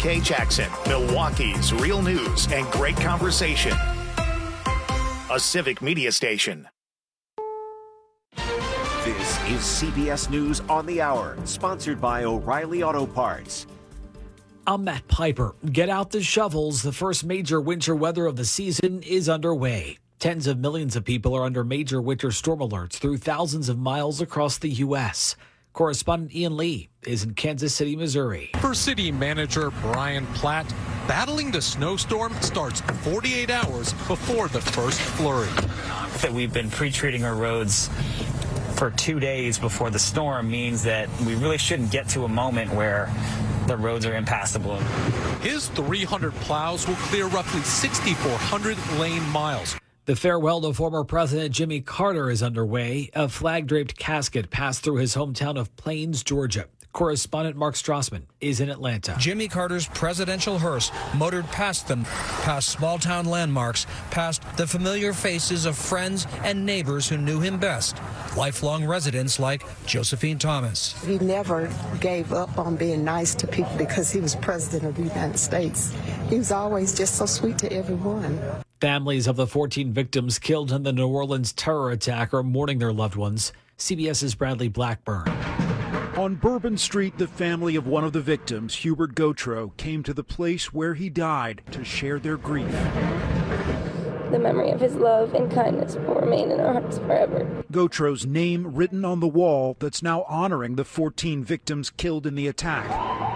WK Jackson, Milwaukee's real news and great conversation. A Civic Media station. This is CBS News on the Hour, sponsored by O'Reilly Auto Parts. I'm Matt Piper. Get out the shovels. The first major winter weather of the season is underway. Tens of millions of people are under major winter storm alerts through thousands of miles across the U.S. Correspondent Ian Lee is in Kansas City, Missouri. For city manager Brian Platt, battling the snowstorm starts 48 hours before the first flurry. We've been pre-treating our roads for 2 days before the storm means that we really shouldn't get to a moment where the roads are impassable. His 300 plows will clear roughly 6,400 lane miles. The farewell to former President Jimmy Carter is underway. A flag-draped casket passed through his hometown of Plains, Georgia. Correspondent Mark Strassman is in Atlanta. Jimmy Carter's presidential hearse motored past them, past small-town landmarks, past the familiar faces of friends and neighbors who knew him best, lifelong residents like Josephine Thomas. He never gave up on being nice to people because he was president of the United States. He was always just so sweet to everyone. Families of the 14 victims killed in the New Orleans terror attack are mourning their loved ones. CBS's Bradley Blackburn. On Bourbon Street, the family of one of the victims, Hubert Gautreaux, came to the place where he died to share their grief. The memory of his love and kindness will remain in our hearts forever. Gautreaux's name written on the wall that's now honoring the 14 victims killed in the attack.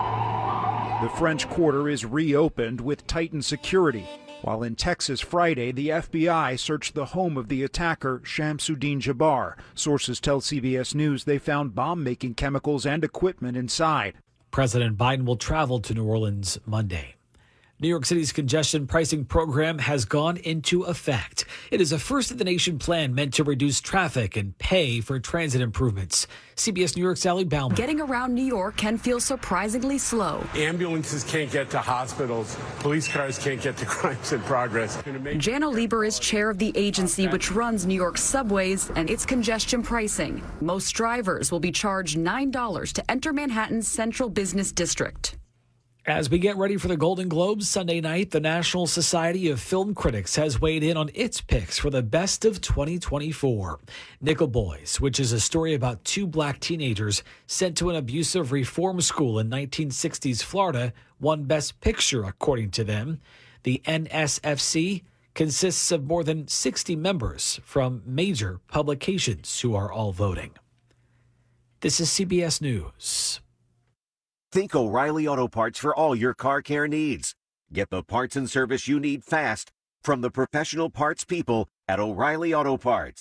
The French Quarter is reopened with tightened security. While in Texas Friday, the FBI searched the home of the attacker, Shamsuddin Jabbar. Sources tell CBS News they found bomb-making chemicals and equipment inside. President Biden will travel to New Orleans Monday. New York City's congestion pricing program has gone into effect. It is a first-of-the-nation plan meant to reduce traffic and pay for transit improvements. CBS New York's Sally Bauman. Getting around New York can feel surprisingly slow. Ambulances can't get to hospitals. Police cars can't get to crimes in progress. Janno Lieber is chair of the agency which runs New York's subways and its congestion pricing. Most drivers will be charged $9 to enter Manhattan's central business district. As we get ready for the Golden Globes Sunday night, the National Society of Film Critics has weighed in on its picks for the best of 2024. Nickel Boys, which is a story about two black teenagers sent to an abusive reform school in 1960s Florida, won Best Picture, according to them. The NSFC consists of more than 60 members from major publications who are all voting. This is CBS News. Think O'Reilly Auto Parts for all your car care needs. Get the parts and service you need fast from the professional parts people at O'Reilly Auto Parts.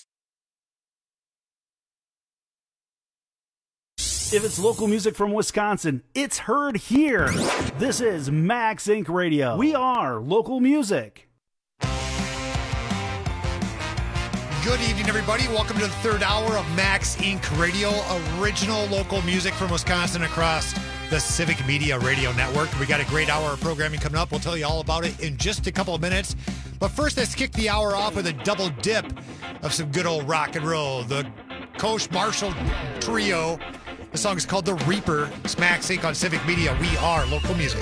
If it's local music from Wisconsin, it's heard here. This is Max Inc. Radio. We are local music. Good evening, everybody. Welcome to the third hour of Max Inc. Radio, original local music from Wisconsin across the Civic Media Radio Network. We got a great hour of programming coming up. We'll tell you all about it in just a couple of minutes. But first, let's kick the hour off with a double dip of some good old rock and roll. The Coach Marshall Trio. The song is called The Reaper. It's Max Inc. on Civic Media. We are local music.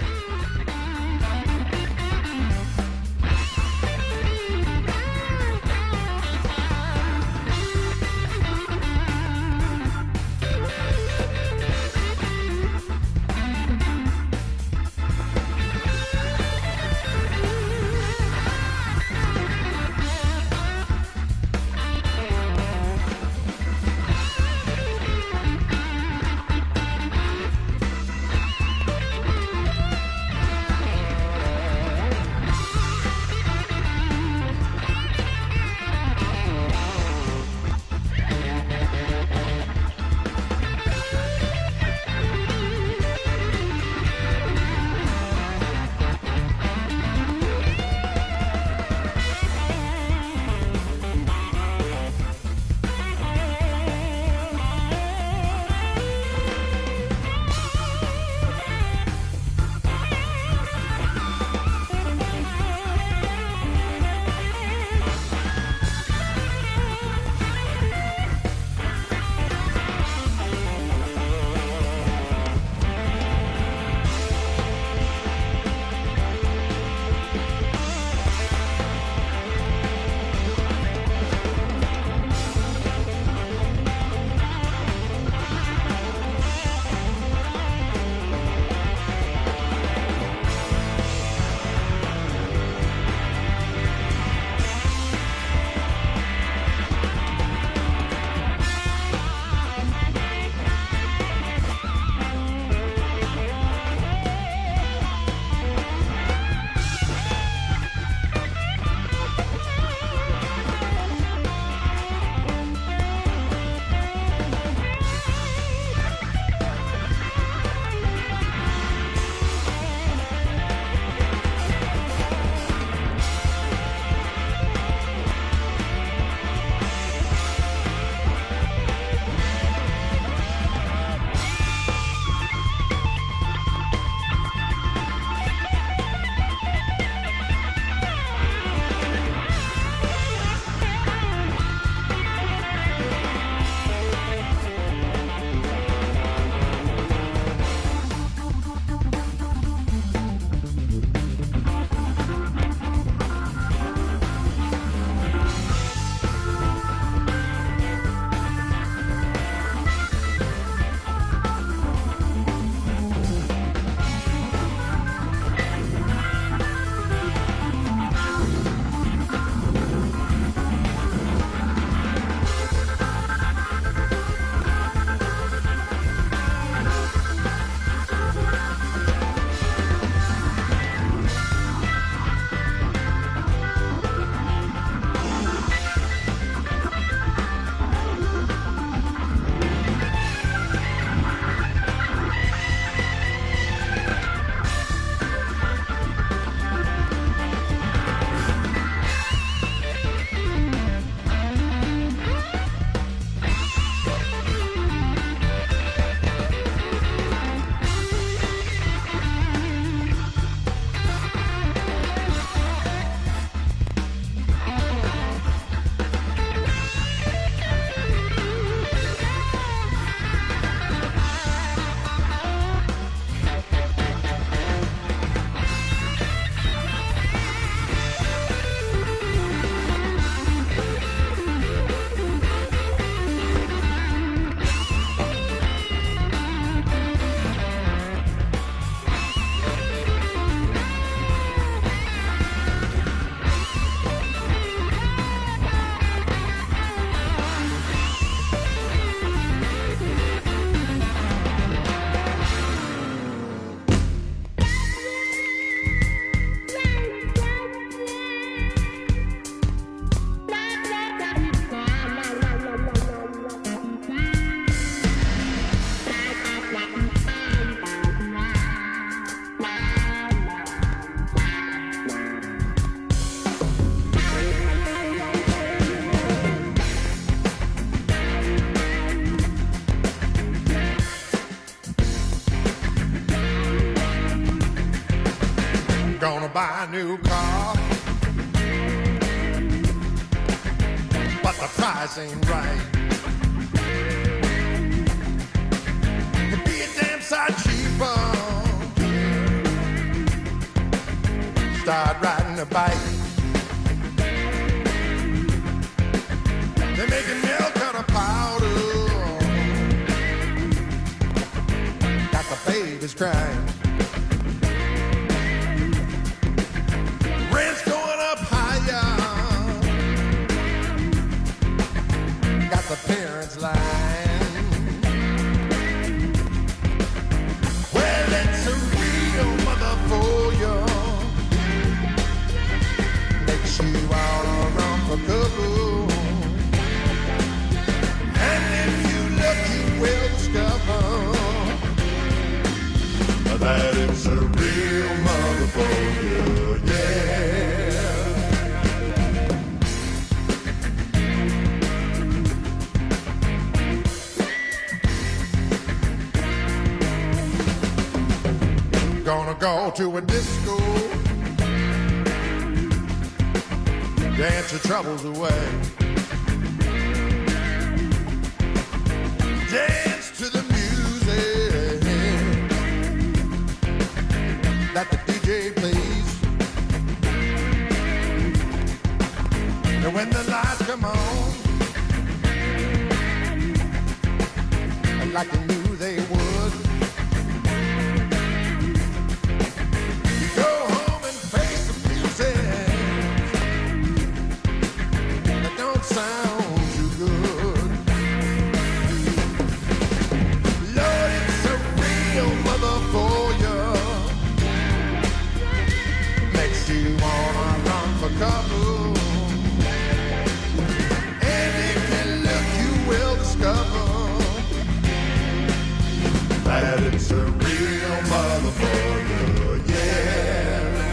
Gonna buy a new car, but the price ain't right. It'd be a damn sight cheaper. Start riding a bike. They're making milk out of powder. Got the babies crying. Rent's going up higher. Got the parents lying. Well, it's a real mother for you. Makes you wanna run for cover. And if you look, you will discover that it's a real mother for you. Gonna go to a disco, dance your troubles away, dance to the music that the DJ plays. And when the lights come on, like you knew they would, you go home and face the music that don't sound too good. Lord, it's a real mother for you. Makes you wanna run for cover. And if you look, you will discover that it's a real mother for you, yeah.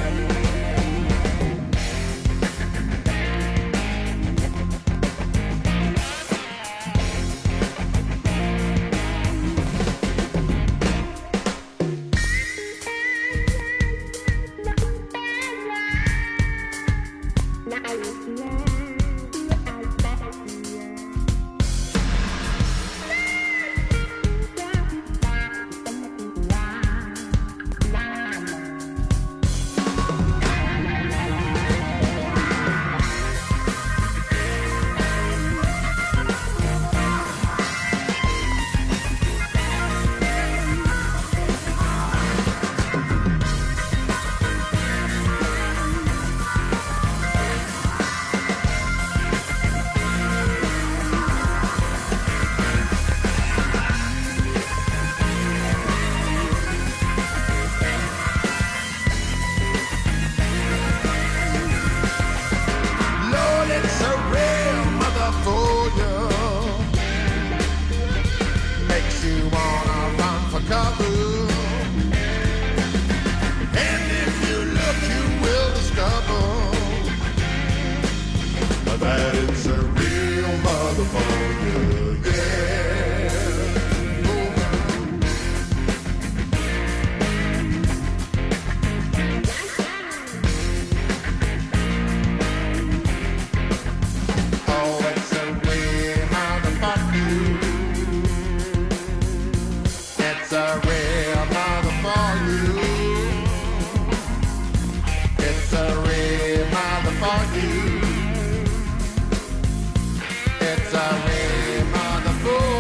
That it's a real mother for you, oh, it's a real mother for you. It's a real mother for you. It's a real mother for you. It's a real mother for you.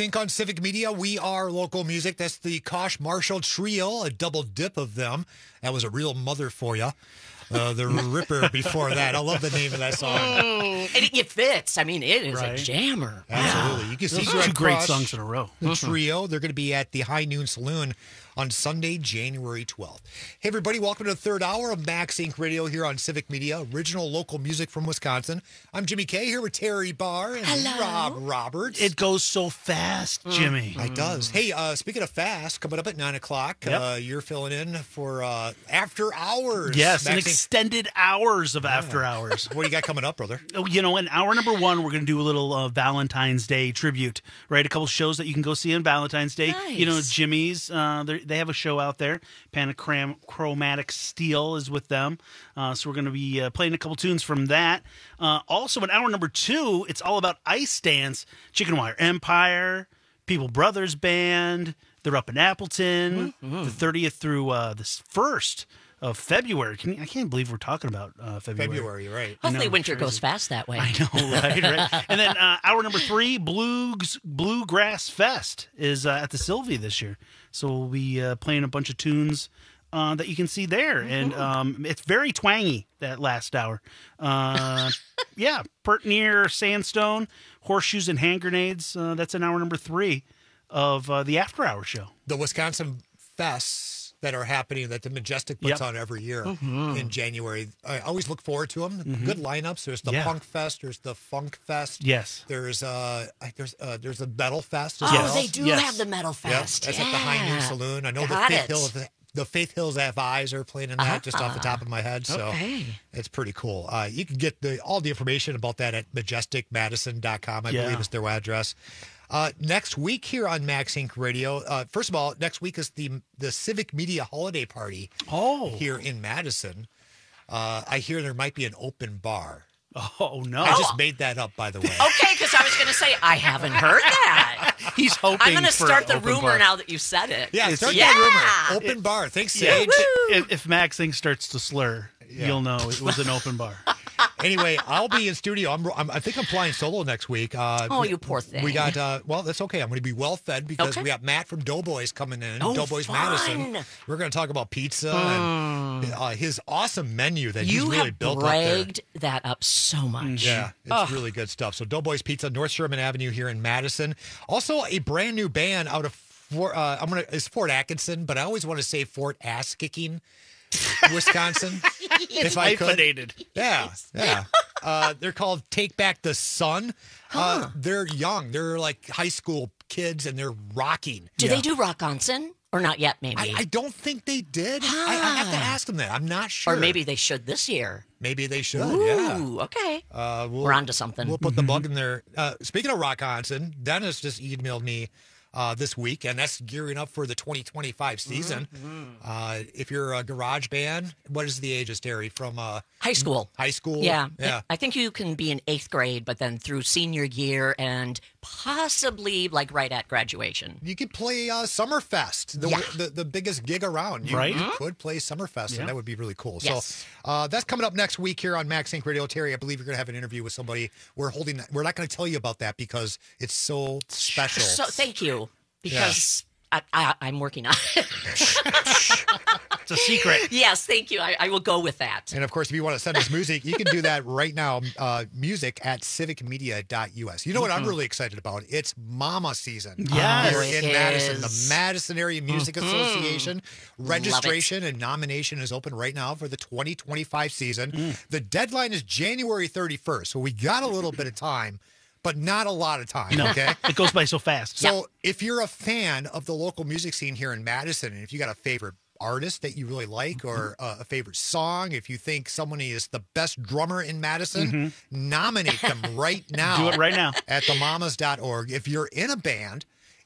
Inc. on Civic Media. We are local music. That's the Kosh Marshall Trio, a double dip of them. That was a real mother for you. The Ripper before that. I love the name of that song. And it fits. I mean, it is a jammer. Absolutely. You can see Those are two great Kosh, songs in a row. The trio. They're going to be at the High Noon Saloon on Sunday, January 12th. Hey, everybody. Welcome to the third hour of Max Inc. Radio here on Civic Media, original local music from Wisconsin. I'm Jimmy K here with Terry Barr and Rob Roberts. It goes so fast, Jimmy. It does. Hey, speaking of fast, coming up at 9 o'clock, you're filling in for After Hours. Yes, Max extended hours of After Hours. What do you got coming up, brother? You know, in hour number one, we're going to do a little Valentine's Day tribute, right? A couple shows that you can go see on Valentine's Day. Nice. You know, Jimmy's, they have a show out there. Chromatic Steel is with them. So we're going to be playing a couple tunes from that. Also, in hour number two, it's all about Ice Dance, Chicken Wire Empire, People Brothers Band. They're up in Appleton, the 30th through the 1st of February. I can't believe we're talking about February. Right. Hopefully winter goes fast that way. I know, right? And then hour number 3, Bluegrass Fest is at the Sylvia this year. So we'll be playing a bunch of tunes that you can see there. And it's very twangy, that last hour. Pert Near Sandstone, Horseshoes and Hand Grenades. That's in hour number 3 of the After Hour show. The Wisconsin Fests that are happening that the Majestic puts on every year in January. I always look forward to them. Good lineups. There's the Punk Fest. There's the Funk Fest. Yes. There's a Metal Fest as Oh, well. they do have the Metal Fest. That's at the High Noon Saloon. I know the Faith Hills F.I.s are playing in that just off the top of my head. So it's pretty cool. You can get all the information about that at majesticmadison.com. I believe is their address. Next week here on Max Inc. Radio, first of all, next week is the Civic Media Holiday Party here in Madison. I hear there might be an open bar. Oh, no. I just made that up, by the way. Okay, because I was going to say, I haven't heard that. He's hoping I'm going to for start the open rumor bar. now that you said it. Yeah, start that rumor. Open bar. Thanks, Sage. If Max Inc. starts to slur, you'll know it was an open bar. Anyway, I'll be in studio. I think I'm flying solo next week. Oh, you poor thing. We got, well, that's okay. I'm going to be well fed because we got Matt from Doughboys coming in. Oh, Doughboys fun. Madison. We're going to talk about pizza and his awesome menu that he's really built up there. You have bragged that up so much. Yeah, it's really good stuff. So Doughboys Pizza, North Sherman Avenue here in Madison. Also, a brand new band out of it's Fort Atkinson, but I always want to say Fort Ass Kicking, Wisconsin. If I could. Yeah. They're called Take Back the Sun. They're young. They're like high school kids, and they're rocking. Do they do Rock-Onson? Or not yet, maybe? I don't think they did. I have to ask them that. I'm not sure. Or maybe they should this year. Maybe they should, Ooh, okay. We're on to something. We'll put the bug in there. Speaking of Rock-Onson, Dennis just emailed me this week, and that's gearing up for the 2025 season. If you're a garage band, what is the ages, Terry? From high school. High school? Yeah. Yeah. I think you can be in 8th grade, but then through senior year and possibly like right at graduation. You could play Summerfest, the biggest gig around. You could play Summerfest, and that would be really cool. Yes. So that's coming up next week here on Max Inc. Radio. Terry, I believe you're going to have an interview with somebody. We're not going to tell you about that because it's so special. So thank you, because I'm working on it. It's a secret. Yes, thank you. I will go with that. And of course, if you want to send us music, you can do that right now. Music at civicmedia.us. You know what I'm really excited about? It's Mama season. Yes. Here in Madison. The Madison Area Music Association. Registration and nomination is open right now for the 2025 season. The deadline is January 31st, so we got a little bit of time. But not a lot of time, okay? It goes by so fast. So if you're a fan of the local music scene here in Madison, and if you got a favorite artist that you really like or a favorite song, if you think somebody is the best drummer in Madison, nominate them right now. Do it right now. At themamas.org. If you're in a band,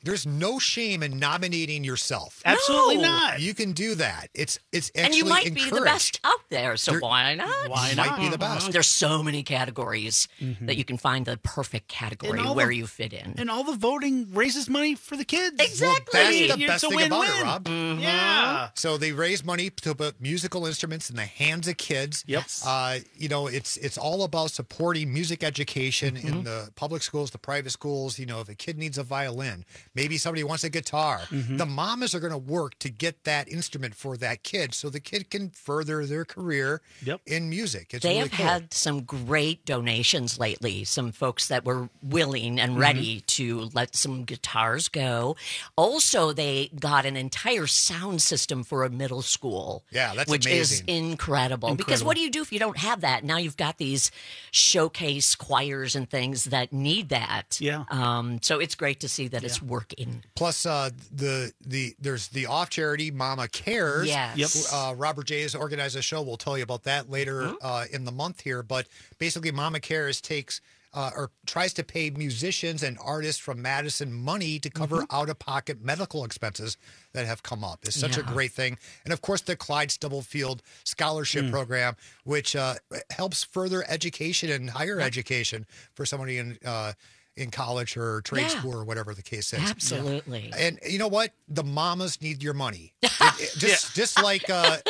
there's no shame in nominating yourself. Absolutely No. not. You can do that. It's actually And you might encouraged. be the best out there, so why not? Why not? Might be the best. There's so many categories that you can find the perfect category And all where the- you fit in. And all the voting raises money for the kids. Exactly. That's the It's best a thing about it, win-win. Rob. Yeah. So they raise money to put musical instruments in the hands of kids. Yep. It's all about supporting music education in the public schools, the private schools. If a kid needs a violin, maybe somebody wants a guitar, the mamas are going to work to get that instrument for that kid so the kid can further their career in music. It's They really have cool. had some great donations lately. Some folks that were willing and ready to let some guitars go. Also, they got an entire sound system for a middle school. Yeah, that's which is amazing. incredible. Because what do you do if you don't have that? Now you've got these showcase choirs and things that need that. Yeah. So it's great to see that it's working. Plus, there's the off charity Mama Cares. Yes. Yep. Robert J has organized a show. We'll tell you about that later in the month here. But basically, Mama Cares takes or tries to pay musicians and artists from Madison money to cover out-of-pocket medical expenses that have come up. It's such a great thing. And of course, the Clyde Stubblefield Scholarship Program, which helps further education and higher education for somebody in college or trade school or whatever the case is. Absolutely. And you know what? The mamas need your money. Just like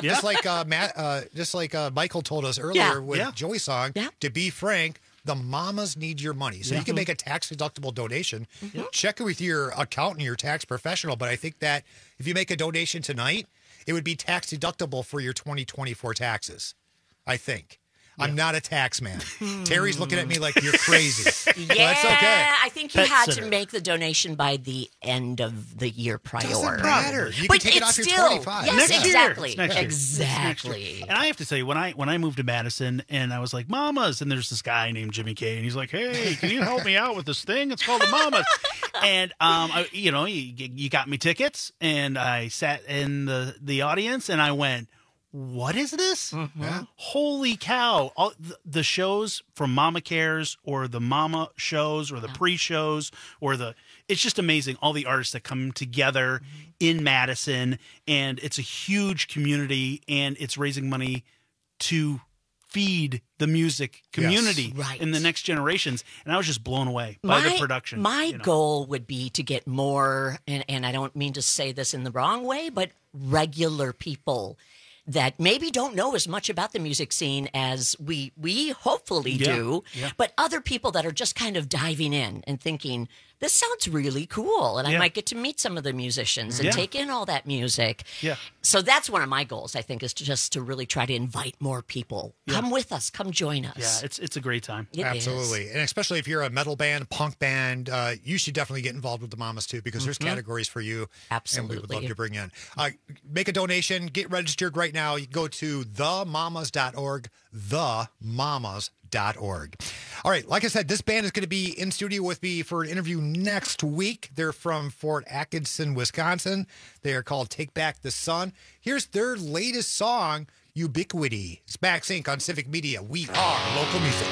Michael told us earlier with Joey's song. To be frank, the mamas need your money. So you can make a tax-deductible donation. Check it with your accountant, your tax professional. But I think that if you make a donation tonight, it would be tax-deductible for your 2024 taxes, I think. I'm not a tax man. Terry's looking at me like you're crazy. Well, that's okay. I think you had to make the donation by the end of the year prior. Doesn't matter. You But can take it it's off your still- 25. yes, Next year. exactly. It's next year. Exactly. And I have to tell you, when I moved to Madison and I was like, Mamas, and there's this guy named Jimmy K, and he's like, hey, can you help me out with this thing? It's called the Mamas. And you got me tickets, and I sat in the audience, and I went, what is this? Holy cow. All the shows from Mama Cares or the Mama shows or the pre-shows it's just amazing. All the artists that come together in Madison, and it's a huge community, and it's raising money to feed the music community in the next generations. And I was just blown away by the production. My goal would be to get more, and I don't mean to say this in the wrong way, but regular people that maybe don't know as much about the music scene as we hopefully do, but other people that are just kind of diving in and thinking, this sounds really cool, and I might get to meet some of the musicians and take in all that music. Yeah. So that's one of my goals, I think, is just to really try to invite more people. Come with us. Come join us. Yeah, it's a great time. Absolutely. And especially if you're a metal band, punk band, you should definitely get involved with the Mamas too, because there's categories for you. Absolutely. And we would love to bring in. Make a donation. Get registered right now. You go to themamas.org, themamas.org. All right. Like I said, this band is going to be in studio with me for an interview next week. They're from Fort Atkinson, Wisconsin. They are called Take Back the Sun. Here's their latest song, Ubiquity. It's Max Inc. on Civic Media. We are local music.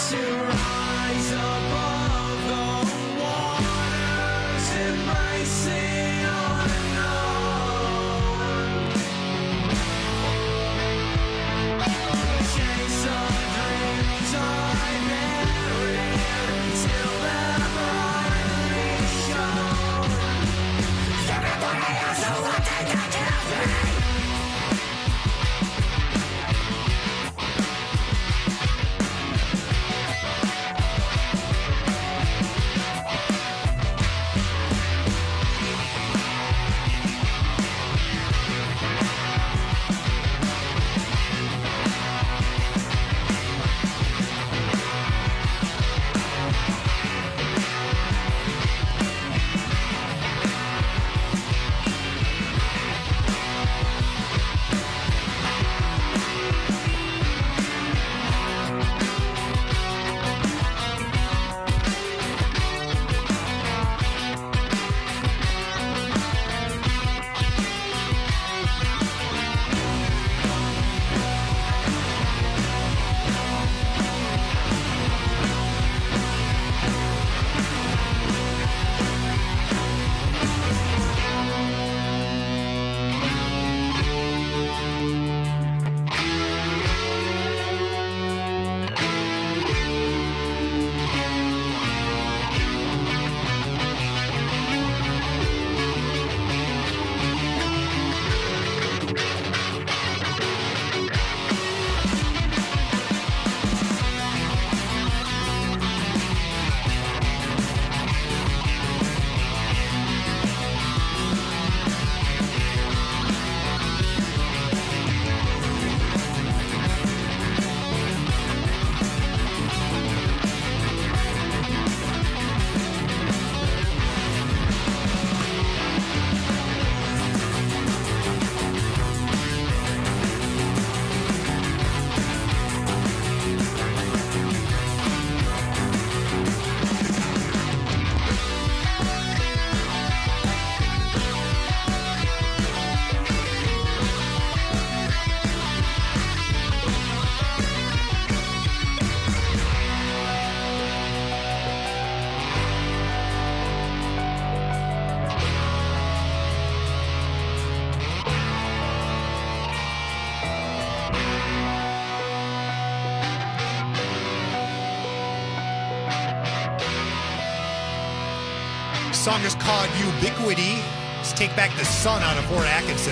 Song is called Ubiquity. Let's take back the sun out of Fort Atkinson.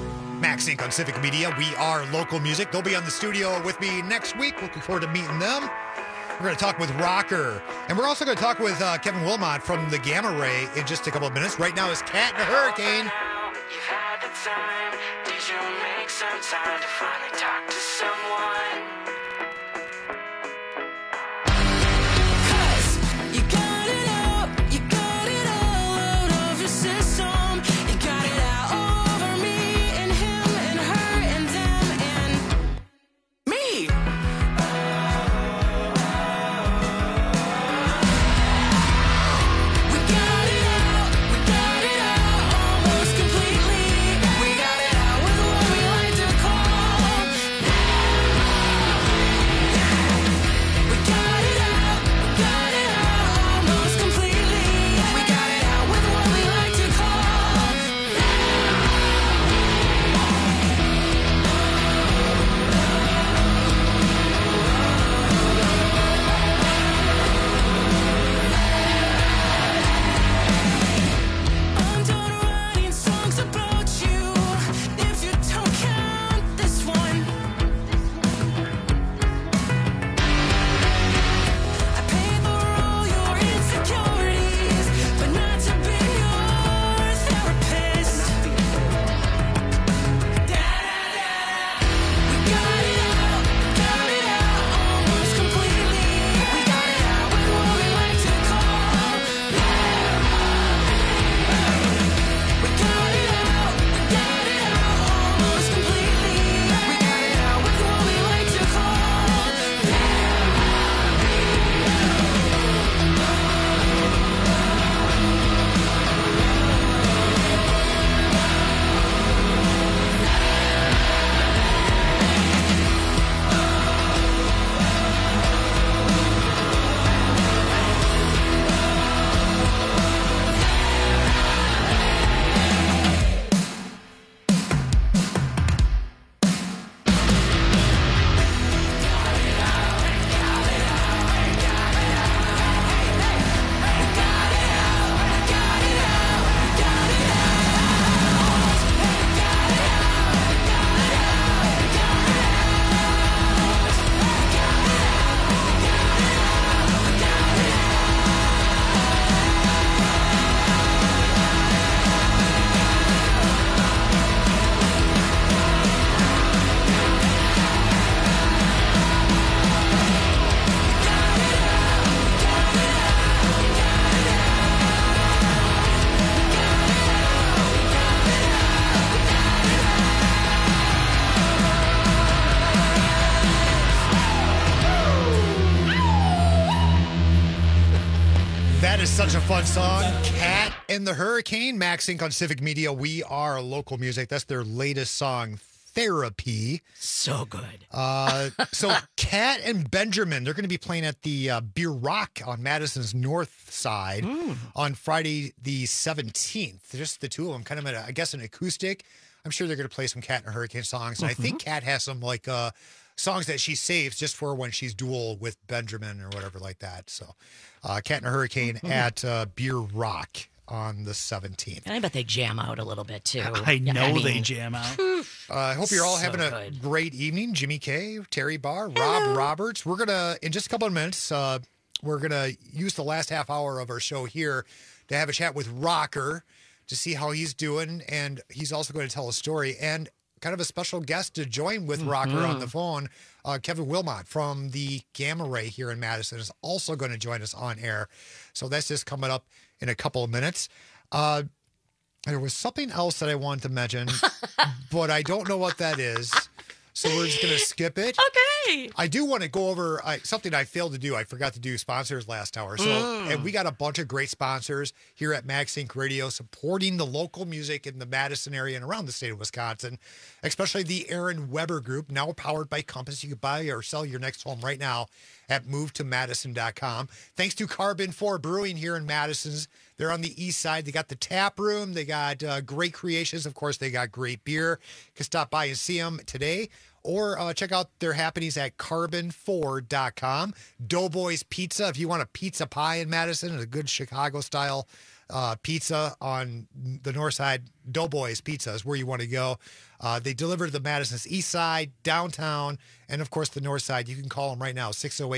Max Inc. on Civic Media. We are local music. They'll be on the studio with me next week. Looking forward to meeting them. We're going to talk with Rocker. And we're also going to talk with Kevin Wilmot from the Gamma Ray in just a couple of minutes. Right now is Cat in a Hurricane. You've had the time. Did you make some time to finally talk to someone? That is such a fun song. Cat and the Hurricane, Max Inc. on Civic Media. We are local music. That's their latest song, Therapy. So good. So Cat and Benjamin, they're going to be playing at the Beer Rock on Madison's north side on Friday the 17th. Just the two of them, kind of, I guess, an acoustic. I'm sure they're going to play some Cat and Hurricane songs. And I think Cat has some, like, songs that she saves just for when she's dual with Benjamin or whatever like that. So Cat and Hurricane at Beer Rock on the 17th. And I bet they jam out a little bit, too. I know they jam out. I hope you're all So having a good. great evening. Jimmy K, Terry Barr, Rob Roberts. We're going to, in just a couple of minutes, we're going to use the last half hour of our show here to have a chat with Rocker to see how he's doing. And he's also going to tell a story and kind of a special guest to join with Rocker on the phone. Kevin Wilmot from the Gamma Ray here in Madison is also going to join us on air. So that's just coming up in a couple of minutes. There was something else that I wanted to mention, but I don't know what that is. So we're just going to skip it. Okay. I do want to go over something I failed to do. I forgot to do sponsors last hour. So, and we got a bunch of great sponsors here at Max Inc. Radio supporting the local music in the Madison area and around the state of Wisconsin, especially the Aaron Weber Group, now powered by Compass. You can buy or sell your next home right now at movetomadison.com. Thanks to Carbon 4 Brewing here in Madison's. They're on the east side. They got the tap room. They got great creations. Of course, they got great beer. You can stop by and see them today. Or check out their happenings at carbon4.com. Doughboys Pizza, if you want a pizza pie in Madison, a good Chicago-style pizza on the north side, Doughboys Pizza is where you want to go. They deliver to the Madison's east side, downtown, and, of course, the north side. You can call them right now,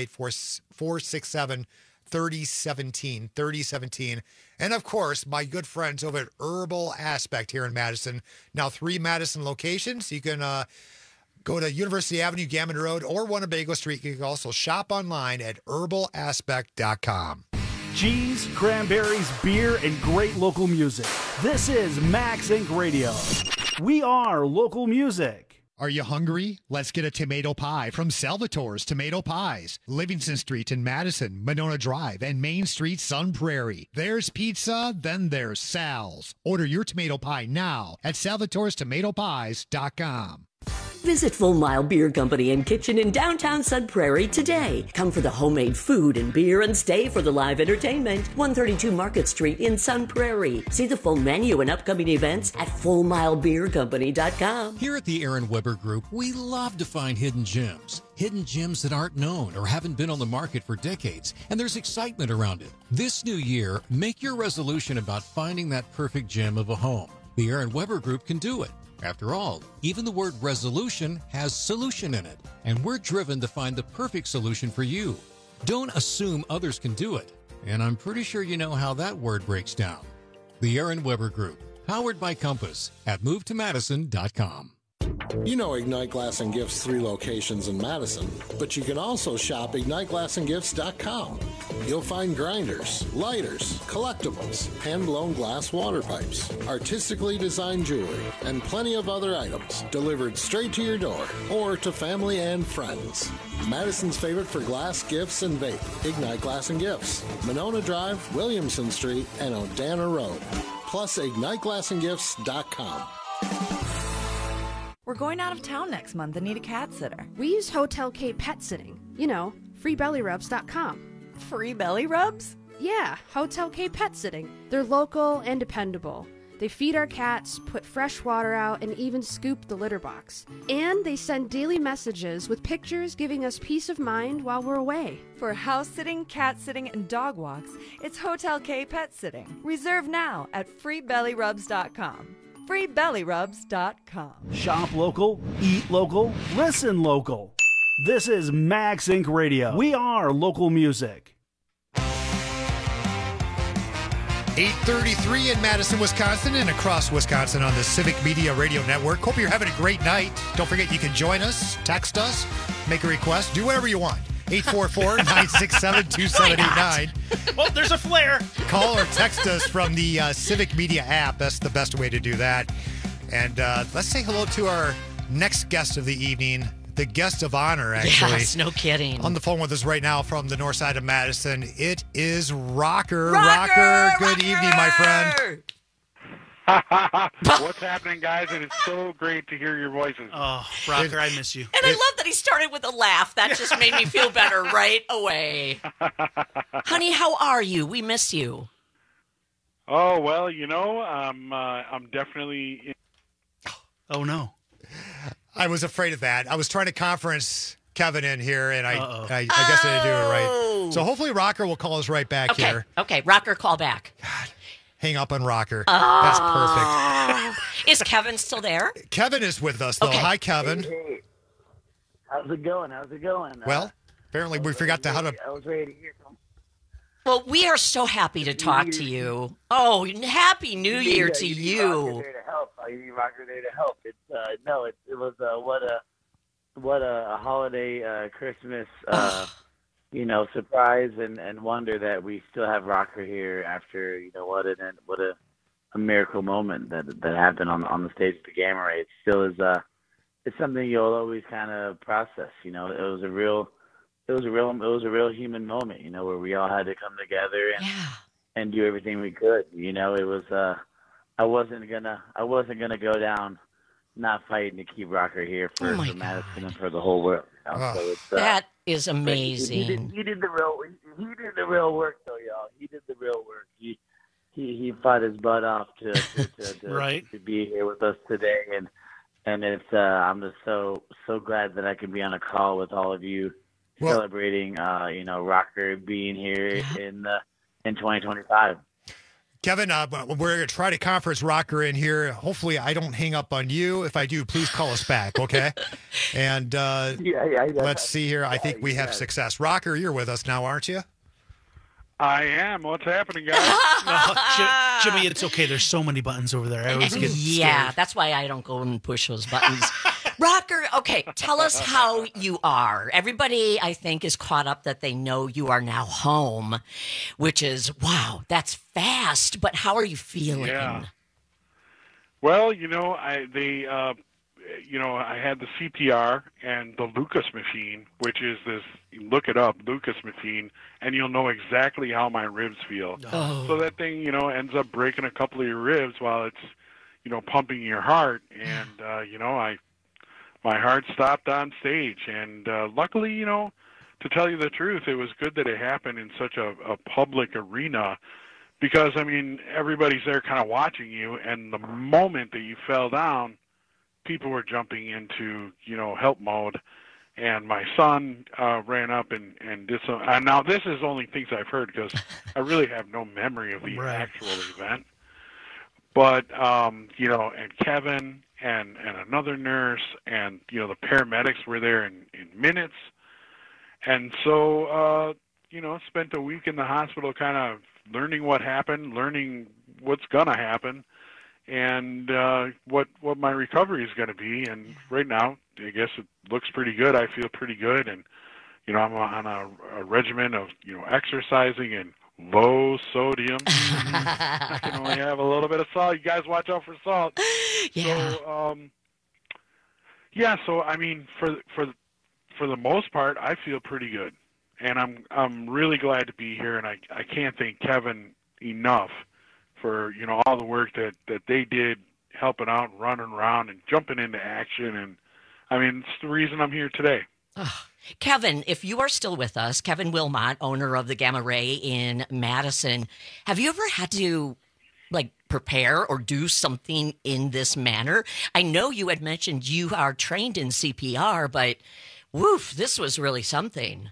608-467-3017. And, of course, my good friends over at Herbal Aspect here in Madison. Now 3 Madison locations. You can go to University Avenue, Gammon Road, or Winnebago Street. You can also shop online at herbalaspect.com. Cheese, cranberries, beer, and great local music. This is Max Inc. Radio. We are local music. Are you hungry? Let's get a tomato pie from Salvatore's Tomato Pies. Livingston Street in Madison, Monona Drive, and Main Street, Sun Prairie. There's pizza, then there's Sal's. Order your tomato pie now at salvatorestomatopies.com. Visit Full Mile Beer Company and Kitchen in downtown Sun Prairie today. Come for the homemade food and beer and stay for the live entertainment. 132 Market Street in Sun Prairie. See the full menu and upcoming events at FullMileBeerCompany.com. Here at the Aaron Weber Group, we love to find hidden gems. Hidden gems that aren't known or haven't been on the market for decades, and there's excitement around it. This new year, make your resolution about finding that perfect gem of a home. The Aaron Weber Group can do it. After all, even the word resolution has solution in it, and we're driven to find the perfect solution for you. Don't assume others can do it, and I'm pretty sure you know how that word breaks down. The Aaron Weber Group, powered by Compass at movetomadison.com. You know Ignite Glass and Gifts 3 locations in Madison, but you can also shop IgniteGlassandGifts.com. You'll find grinders, lighters, collectibles, hand-blown glass water pipes, artistically designed jewelry, and plenty of other items delivered straight to your door or to family and friends. Madison's favorite for glass, gifts, and vape, Ignite Glass and Gifts, Monona Drive, Williamson Street, and Odana Road. Plus, IgniteGlassandGifts.com. We're going out of town next month and need a cat sitter. We use Hotel K Pet Sitting. You know, freebellyrubs.com. Free belly rubs? Yeah, Hotel K Pet Sitting. They're local and dependable. They feed our cats, put fresh water out, and even scoop the litter box. And they send daily messages with pictures giving us peace of mind while we're away. For house sitting, cat sitting, and dog walks, it's Hotel K Pet Sitting. Reserve now at freebellyrubs.com. freebellyrubs.com. Shop local, eat local, listen local. This is Max Inc. Radio. We are local music. 8:33 in Madison, Wisconsin, and across Wisconsin on the Civic Media Radio Network. Hope you're having a great night. Don't forget you can join us, text us, make a request, do whatever you want. 844-967-2789. Oh, there's a flare. Call or text us from the Civic Media app. That's the best way to do that. And let's say hello to our next guest of the evening. the guest of honor, actually. Yes, no kidding. On the phone with us right now from the north side of Madison, it is Rocker. Rocker, good evening, my friend. What's happening, guys? And it's so great to hear your voices. Oh, Rocker, I miss you. And I love that he started with a laugh. That just made me feel better right away. Honey, how are you? We miss you. Oh, well, I'm definitely... Oh, no. I was afraid of that. I was trying to conference Kevin in here, and I guess I didn't do it right. So hopefully Rocker will call us right back here. Okay, Rocker, call back. Hang up on Rocker. That's perfect. Is Kevin still there? Kevin is with us, though. Okay. Hi, Kevin. Hey. How's it going? Well, apparently we forgot how to... I was ready to hear from. Well, we are so happy to talk to you. Oh, Happy New Year to you. you. There to help. You need Rocker there to help. It was what a holiday Christmas surprise and wonder that we still have Rocker here after what a miracle moment that happened on the stage at the Gamma Ray. It still is it's something you'll always kind of process. It was a real human moment, where we all had to come together and do everything we could. It was I wasn't gonna go down not fighting to keep Rocker here for Madison and for the whole world. So it's, that is amazing. He did the real work, though, y'all. He did the real work. He fought his butt off to to be here with us today, and it's I'm just so glad that I can be on a call with all of you celebrating Rocker being here in 2025. Kevin, we're going to try to conference Rocker in here. Hopefully I don't hang up on you. If I do, please call us back, okay? And let's see here. I think we have success. Rocker, you're with us now, aren't you? I am. What's happening, guys? Jimmy, it's okay. There's so many buttons over there. I always get scared. That's why I don't go and push those buttons. Rocker, okay, tell us how you are. Everybody, I think, is caught up that they know you are now home, which is, wow, that's fast. But how are you feeling? Yeah. Well, I had the CPR and the Lucas machine, which is this, look it up, Lucas machine, and you'll know exactly how my ribs feel. Oh. So that thing, ends up breaking a couple of your ribs while it's, pumping your heart. And, my heart stopped on stage. And luckily, to tell you the truth, it was good that it happened in such a public arena because, everybody's there kind of watching you. And the moment that you fell down, people were jumping into, help mode. And my son ran up and did some. And now this is only things I've heard because I really have no memory of the actual event. But, and Kevin and another nurse and, the paramedics were there in minutes. And so, spent a week in the hospital kind of learning what happened, learning what's going to happen, and what my recovery is going to be. And right now, I guess it looks pretty good. I feel pretty good. And, I'm on a regimen of, exercising and low sodium. I can only have a little bit of salt. You guys watch out for salt. Yeah. So, for the most part, I feel pretty good. And I'm really glad to be here, and I can't thank Kevin enough for, all the work that they did helping out and running around and jumping into action. And, it's the reason I'm here today. Kevin, if you are still with us, Kevin Wilmot, owner of the Gamma Ray in Madison, have you ever had to, prepare or do something in this manner? I know you had mentioned you are trained in CPR, but, woof, this was really something.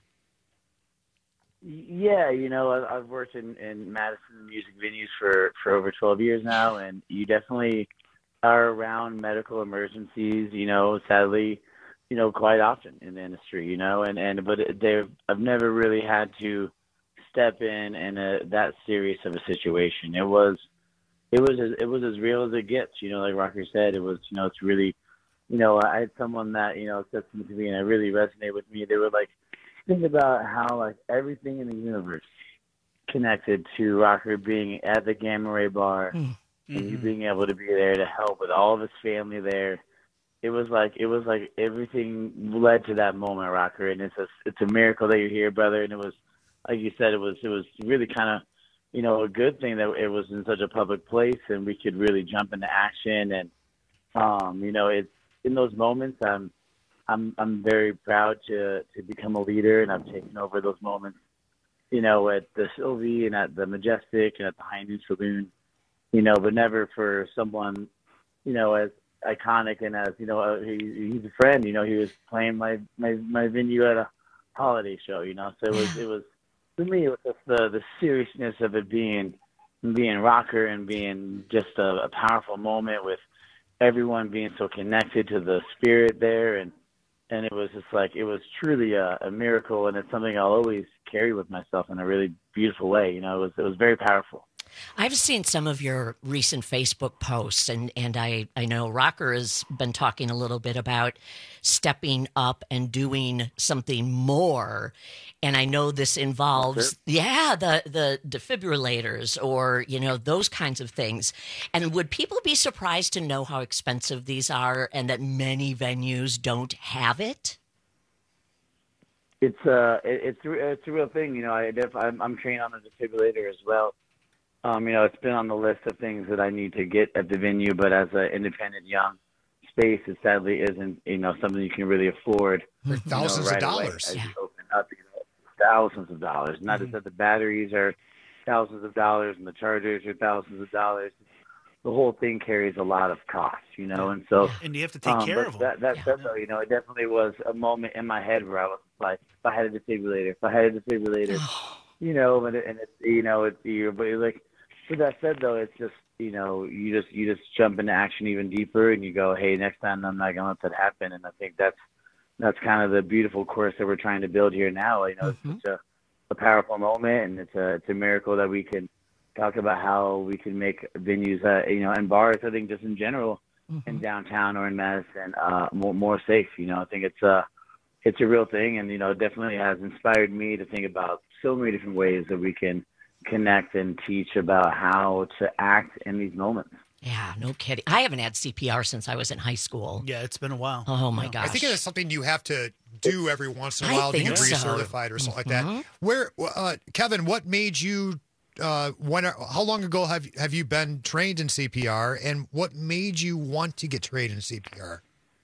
Yeah, I've worked in Madison music venues for over 12 years now, and you definitely are around medical emergencies, sadly, quite often in the industry, but I've never really had to step in that serious of a situation. It was as real as it gets, like Rocker said. It was, it's really, I had someone that, said something to me and it really resonated with me. They were like, think about how everything in the universe connected to Rocker being at the Gamma Ray bar and you being able to be there to help with all of his family there was like everything led to that moment, Rocker, and it's a miracle that you're here, brother. And it was, like you said, it was really kind of, you know, a good thing that it was in such a public place and we could really jump into action. And you know, it's in those moments I'm very proud to become a leader, and I've taken over those moments, you know, at the Sylvie and at the Majestic and at the High Noon Saloon, you know, but never for someone, you know, as iconic and as, you know, he's a friend, you know, he was playing my venue at a holiday show, you know, so it was for me, it was just the seriousness of it being Rocker and being just a powerful moment with everyone being so connected to the spirit there, and it was just like, it was truly a miracle, and it's something I'll always carry with myself in a really beautiful way. You know, it was very powerful. I've seen some of your recent Facebook posts, and I know Rocker has been talking a little bit about stepping up and doing something more. And I know this involves, the defibrillators or, you know, those kinds of things. And would people be surprised to know how expensive these are and that many venues don't have it? It's a real thing. You know, I'm trained on the defibrillator as well. You know, it's been on the list of things that I need to get at the venue, but as an independent young space, it sadly isn't, you know, something you can really afford. For thousands right of dollars. As you open up, you know, thousands of dollars. Not just that the batteries are thousands of dollars and the chargers are thousands of dollars. The whole thing carries a lot of cost, you know, and so. And you have to take care of them. That said, though, you know, it definitely was a moment in my head where I was like, if I had a defibrillator, you know, and it's, you know, it's but like. With that said, though, it's just, you know, you just jump into action even deeper, and you go, hey, next time I'm not going to let that happen. And I think that's kind of the beautiful course that we're trying to build here now. You know, it's such a powerful moment, and it's a miracle that we can talk about how we can make venues, you know, and bars, I think just in general, in downtown or in Madison, more safe. You know, I think it's a real thing, and, you know, it definitely has inspired me to think about so many different ways that we can connect and teach about how to act in these moments. Yeah, no kidding. I haven't had CPR since I was in high school. Yeah, it's been a while. Oh my gosh. I think it is something you have to do every once in a while to get recertified or something like that. Where, Kevin, what made you? How long ago have you been trained in CPR, and what made you want to get trained in CPR?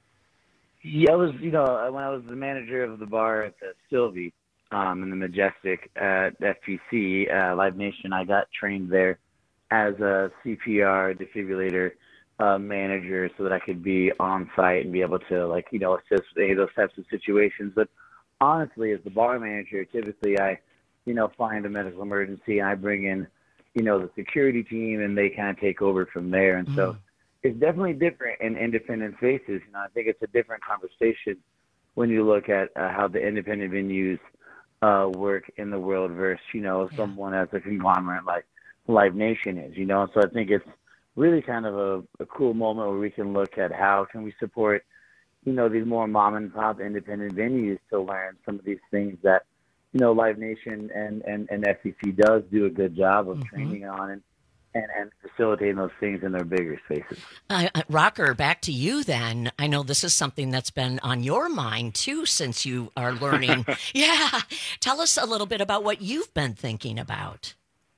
Yeah, I was, you know, when I was the manager of the bar at the Sylvie. In the Majestic at FPC, Live Nation, I got trained there as a CPR defibrillator manager so that I could be on site and be able to, like, you know, assist with those types of situations. But honestly, as the bar manager, typically I, you know, find a medical emergency and I bring in, you know, the security team and they kind of take over from there. And so it's definitely different in independent spaces. You know, I think it's a different conversation when you look at how the independent venues work in the world versus, you know, someone as a conglomerate like Live Nation is, you know. So I think it's really kind of a cool moment where we can look at how can we support, you know, these more mom and pop independent venues to learn some of these things that, you know, Live Nation and FCC does do a good job of training on and facilitating those things in their bigger spaces. Rocker, back to you then. I know this is something that's been on your mind, too, since you are learning. Yeah. Tell us a little bit about what you've been thinking about.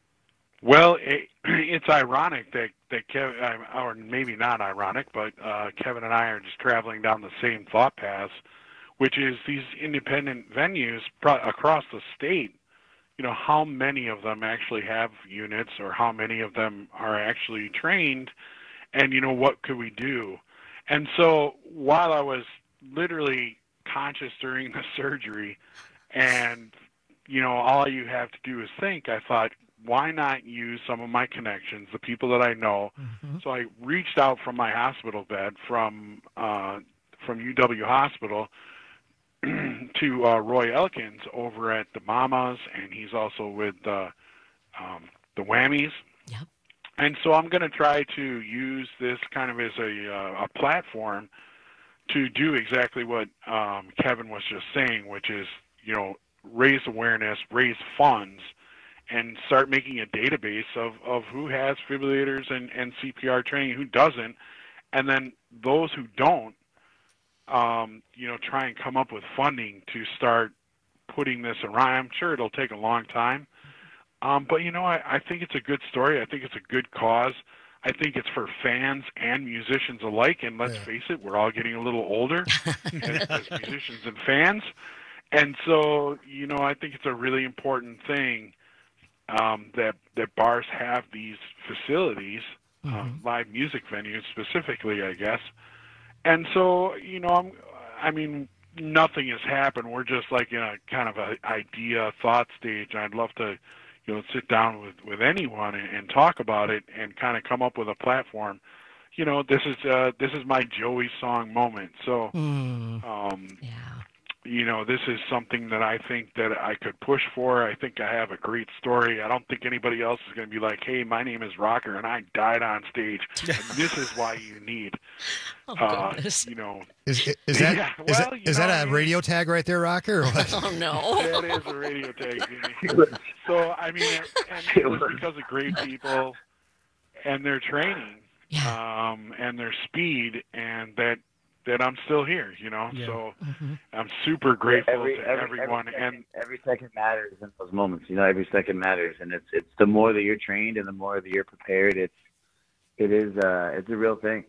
Well, it's ironic that Kevin, or maybe not ironic, but Kevin and I are just traveling down the same thought paths, which is these independent venues across the state. You know, how many of them actually have units or how many of them are actually trained, and, you know, what could we do? And so while I was literally conscious during the surgery and, you know, all you have to do is think, I thought, why not use some of my connections, the people that I know? So I reached out from my hospital bed from UW Hospital to Roy Elkins over at the Mamas, and he's also with the Whammies. Yep. And so I'm going to try to use this kind of as a platform to do exactly what Kevin was just saying, which is, you know, raise awareness, raise funds, and start making a database of who has defibrillators and CPR training, who doesn't, and then those who don't, try and come up with funding to start putting this around. I'm sure it'll take a long time. But, I think it's a good story. I think it's a good cause. I think it's for fans and musicians alike. And let's face it, we're all getting a little older as musicians and fans. And so, I think it's a really important thing that bars have these facilities, live music venues specifically, I guess. And so, nothing has happened. We're just like in a kind of a idea, thought stage. I'd love to, sit down with anyone and talk about it and kind of come up with a platform. This is my Joey song moment. So, this is something that I think that I could push for. I think I have a great story. I don't think anybody else is going to be like, hey, my name is Rocker and I died on stage. And this is why you need, Is that a radio tag right there, Rocker? Or what? Oh, no. That is a radio tag. So, and it was because of great people and their training and their speed, and that I'm still here, So I'm super grateful to everyone. Every second matters in those moments. Every second matters, and it's the more that you're trained and the more that you're prepared. It's a real thing,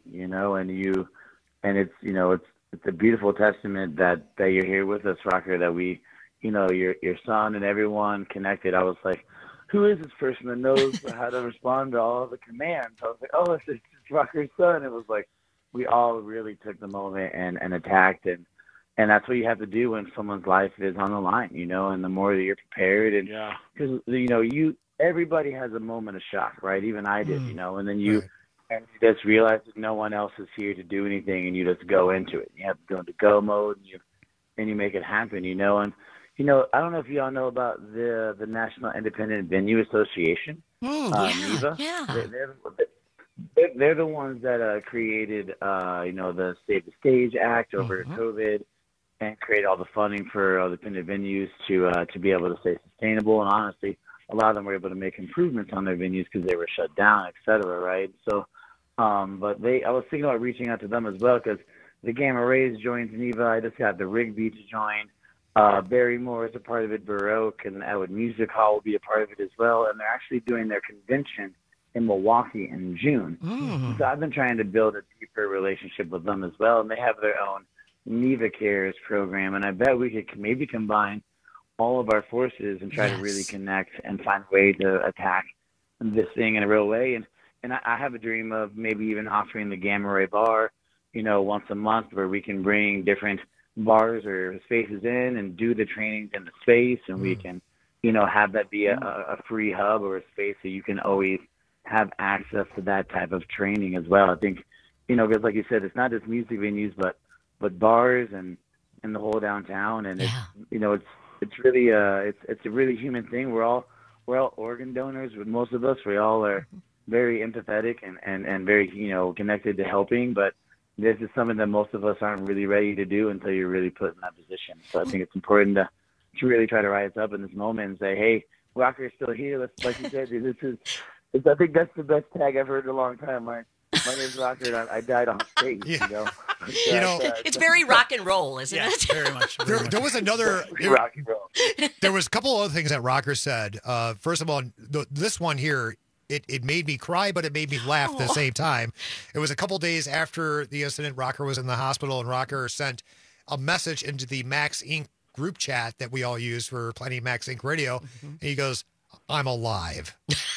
it's a beautiful testament that you're here with us, Rocker. That we, your son and everyone connected. I was like, who is this person that knows how to respond to all the commands? I was like, oh, it's Rocker's son. It was like, we all really took the moment and attacked, and that's what you have to do when someone's life is on the line, and the more that you're prepared, and because everybody has a moment of shock, right? Even I did, and then you just realize that no one else is here to do anything, and you just go into it. You have to go into go mode, and you make it happen, and I don't know if you all know about the National Independent Venue Association, NIVA. They're the ones that created, the Save the Stage Act over COVID, and created all the funding for independent venues to be able to stay sustainable. And honestly, a lot of them were able to make improvements on their venues because they were shut down, et cetera, right? So, I was thinking about reaching out to them as well because the Gamma Rays joins NIVA. I just got the Rigby to join. Barrymore is a part of it. Baroque and Atwood Music Hall will be a part of it as well. And they're actually doing their convention in Milwaukee in June. So I've been trying to build a deeper relationship with them as well, and they have their own NIVA Cares program, and I bet we could maybe combine all of our forces and try to really connect and find a way to attack this thing in a real way. And I have a dream of maybe even offering the Gamma Ray Bar, once a month, where we can bring different bars or spaces in and do the trainings in the space, and we can, have that be a free hub or a space that you can always have access to that type of training as well. I think, because like you said, it's not just music venues, but bars and the whole downtown. And it's really it's a really human thing. We're all organ donors, but most of us, we all are very empathetic and very, connected to helping. But this is something that most of us aren't really ready to do until you're really put in that position. So I think it's important to really try to rise up in this moment and say, hey, Rocker is still here. Let's, like you said, I think that's the best tag I've heard in a long time. My name's Rocker, and I died on stage. It's very rock and roll, isn't it? Very much. There was another rock and roll. There was a couple other things that Rocker said. First of all, this one here, it made me cry, but it made me laugh at the same time. It was a couple days after the incident. Rocker was in the hospital, and Rocker sent a message into the Max Inc. group chat that we all use for Plenty Max Inc. Radio, and he goes, "I'm alive."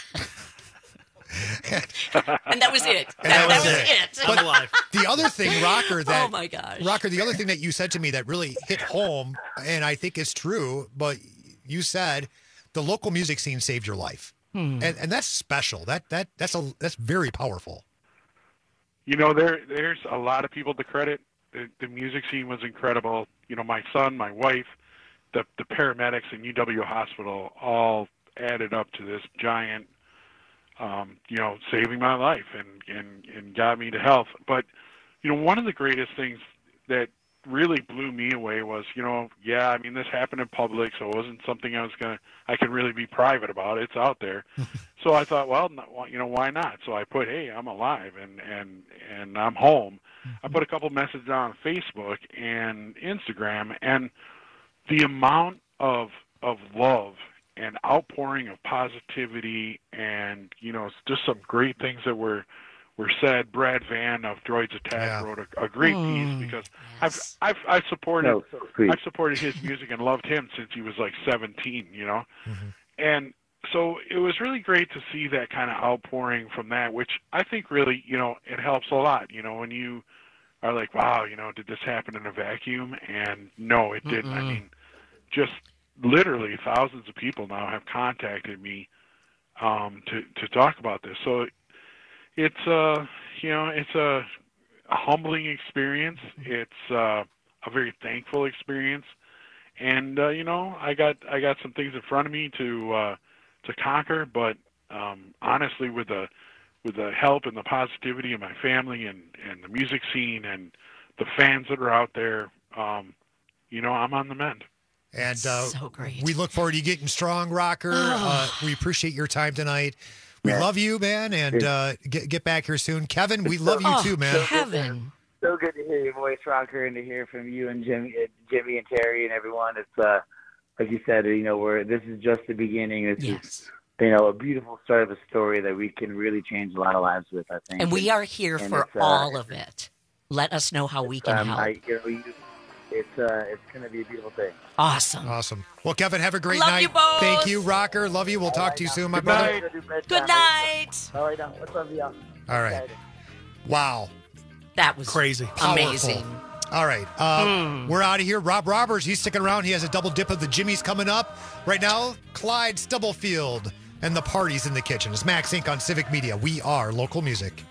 And that was it. That was it. But the other thing, Rocker, oh my gosh, Rocker, the other thing that you said to me that really hit home, and I think is true, but you said the local music scene saved your life, and that's special. That's very powerful. There's a lot of people to credit. The music scene was incredible. My son, my wife, the paramedics in UW Hospital all added up to this giant. Saving my life and got me to health. But, one of the greatest things that really blew me away was, this happened in public, so it wasn't something I could really be private about. It's out there. So I thought, well, why not? So I put, hey, I'm alive and I'm home. I put a couple messages on Facebook and Instagram, and the amount of love and outpouring of positivity, and just some great things that were said. Brad Van of Droids Attack wrote a great piece, because I've supported his music and loved him since he was like 17, and so it was really great to see that kind of outpouring from that, which I think really it helps a lot. When you are like, wow, did this happen in a vacuum? And no, it didn't. I mean, just literally thousands of people now have contacted me to talk about this. So it's it's a humbling experience. It's a very thankful experience, and I got some things in front of me to conquer. But honestly, with the help and the positivity of my family and the music scene and the fans that are out there, I'm on the mend. And so great. We look forward to you getting strong, Rocker. We appreciate your time tonight. We love you, man, and get back here soon. Kevin, we love you too, man. Kevin. So good to hear your voice, Rocker, and to hear from you and Jimmy and Terry and everyone. It's like you said, this is just the beginning. This is a beautiful start of a story that we can really change a lot of lives with, I think. And we are here for all of it. Let us know how we can help. It's going to be a beautiful thing. Awesome. Well, Kevin, have a great love night. You both. Thank you, Rocker. Love you. We'll talk to you soon, my brother. Good night. All right, what's up, y'all? All right. Wow. That was crazy. Amazing. All right. We're out of here. Rob Roberts, he's sticking around. He has a double dip of the Jimmys coming up. Right now, Clyde Stubblefield and the Party's in the Kitchen. It's Max Inc. on Civic Media. We are local music.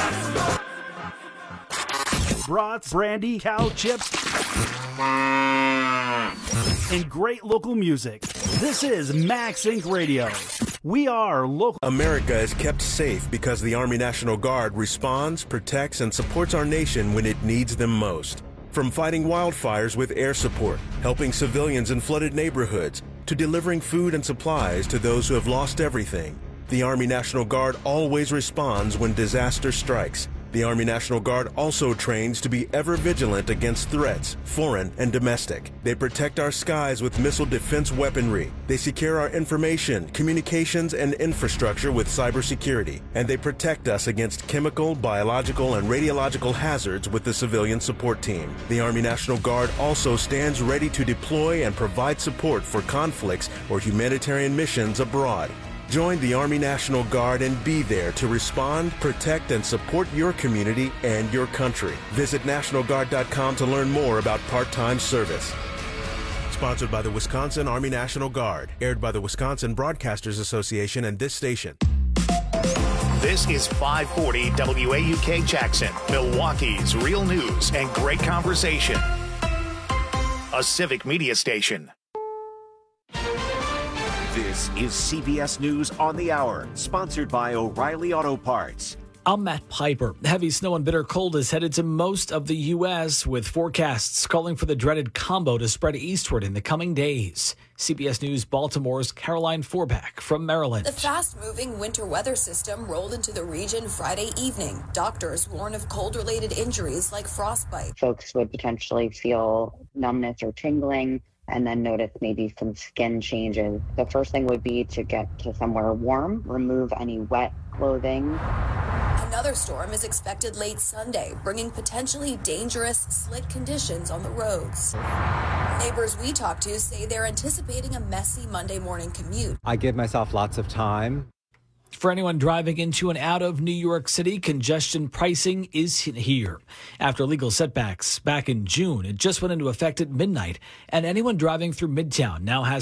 Brats, brandy, cow chips, and great local music. This is Max Inc. Radio. We are local. America is kept safe because the Army National Guard responds, protects, and supports our nation when it needs them most. From fighting wildfires with air support, helping civilians in flooded neighborhoods, to delivering food and supplies to those who have lost everything, the Army National Guard always responds when disaster strikes. The Army National Guard also trains to be ever vigilant against threats, foreign and domestic. They protect our skies with missile defense weaponry. They secure our information, communications, and infrastructure with cybersecurity. And they protect us against chemical, biological, and radiological hazards with the civilian support team. The Army National Guard also stands ready to deploy and provide support for conflicts or humanitarian missions abroad. Join the Army National Guard and be there to respond, protect, and support your community and your country. Visit NationalGuard.com to learn more about part-time service. Sponsored by the Wisconsin Army National Guard. Aired by the Wisconsin Broadcasters Association and this station. This is 540 WAUK Jackson, Milwaukee's real news and great conversation. A civic media station. This is CBS News on the Hour, sponsored by O'Reilly Auto Parts. I'm Matt Piper. Heavy snow and bitter cold is headed to most of the U.S., with forecasts calling for the dreaded combo to spread eastward in the coming days. CBS News Baltimore's Caroline Forback from Maryland. The fast-moving winter weather system rolled into the region Friday evening. Doctors warn of cold-related injuries like frostbite. Folks would potentially feel numbness or tingling, and then notice maybe some skin changes. The first thing would be to get to somewhere warm, remove any wet clothing. Another storm is expected late Sunday, bringing potentially dangerous, slick conditions on the roads. Neighbors we talked to say they're anticipating a messy Monday morning commute. I give myself lots of time. For anyone driving into and out of New York City, congestion pricing is here. After legal setbacks back in June, it just went into effect at midnight, and anyone driving through Midtown now has